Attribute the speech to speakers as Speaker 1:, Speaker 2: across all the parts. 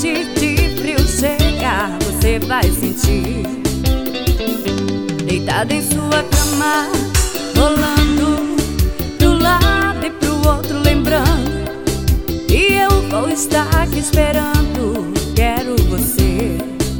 Speaker 1: noite de frio chegar, você vai sentir. Deitada em sua cama, rolando pro lado e pro outro, lembrando. E eu vou estar aqui esperando, quero você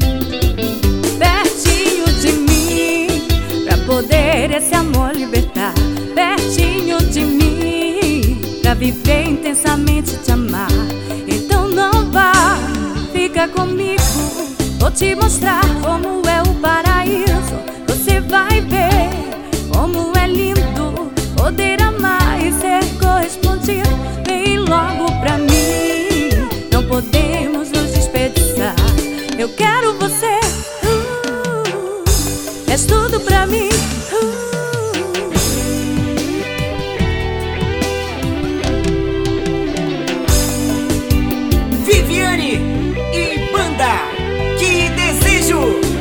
Speaker 1: pertinho de mim, pra poder esse amor libertar. Pertinho de mim, pra viver intensamente te amar. Então não vá, fica comigo, vou te mostrar como é o paraíso. Você vai ver como é lindo poder amar e ser correspondido. Vem logo pra mim, não podemos nos desperdiçar. Eu quero você, és tudo pra mim.
Speaker 2: Viviane e banda, que desejo!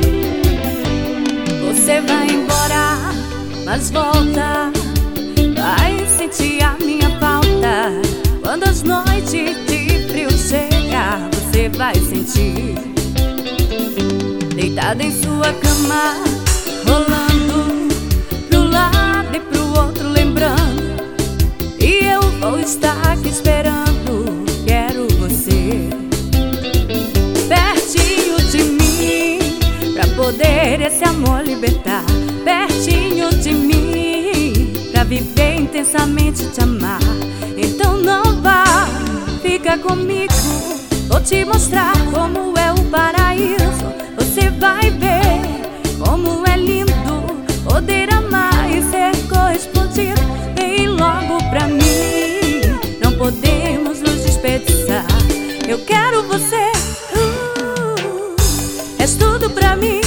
Speaker 1: Você vai embora, mas volta, vai sentir a minha falta. Quando as noites de frio chegar, você vai sentir. Deitada em sua cama, rolando pro lado e pro outro, lembrando. E eu vou estar aqui esperando, quero você pertinho de mim, pra poder esse amor libertar. Pertinho de mim, pra viver intensamente te amar. Então não vá, fica comigo, vou te mostrar como é o paraíso. Você vai ver como é lindo poder amar e ser correspondido. Vem logo pra mim, não podemos nos desperdiçar. Eu quero você, és tudo pra mim.